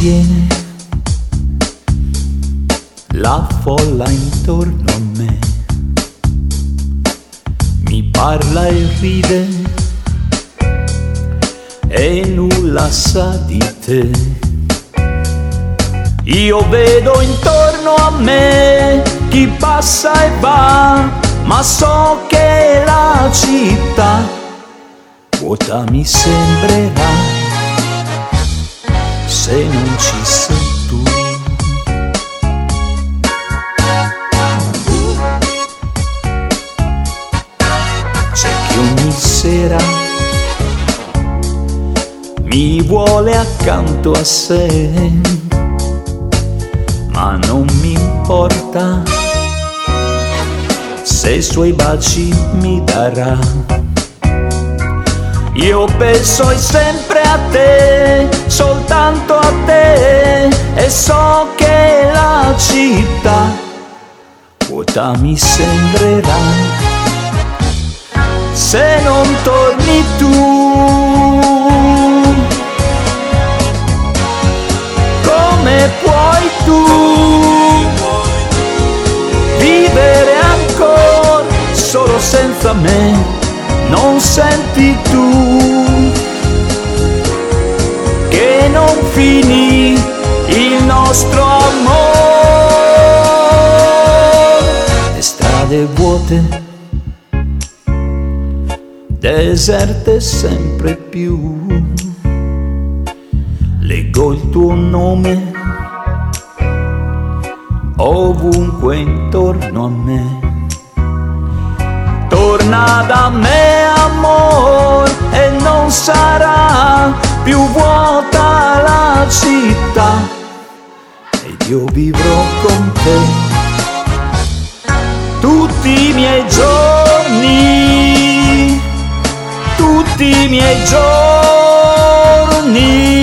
piene, la folla intorno a me mi parla e ride e nulla sa di te. Io vedo intorno a me chi passa e va, ma so che la città vuota mi sembrerà se non ci sei tu. C'è chi ogni sera mi vuole accanto a sé, ma non mi importa se i suoi baci mi darà. Io penso sempre a te, soltanto a te, e so che la città vuota mi sembrerà se non torni tu. Come puoi tu vivere ancora solo senza me? Non senti tu che non finì il nostro amore? Le strade vuote, deserte sempre più, leggo il tuo nome ovunque intorno a me. Torna da me, amor, e non sarà più vuota la città, ed io vivrò con te tutti i miei giorni, tutti i miei giorni.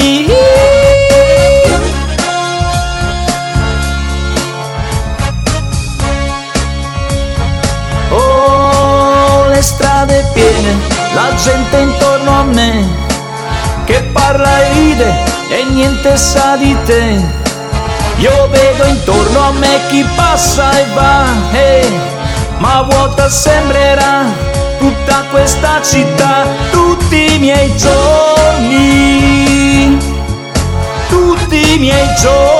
Strade piene, la gente intorno a me che parla e ride e niente sa di te. Io vedo intorno a me chi passa e va, ma vuota sembrerà tutta questa città. Tutti i miei giorni, tutti i miei giorni.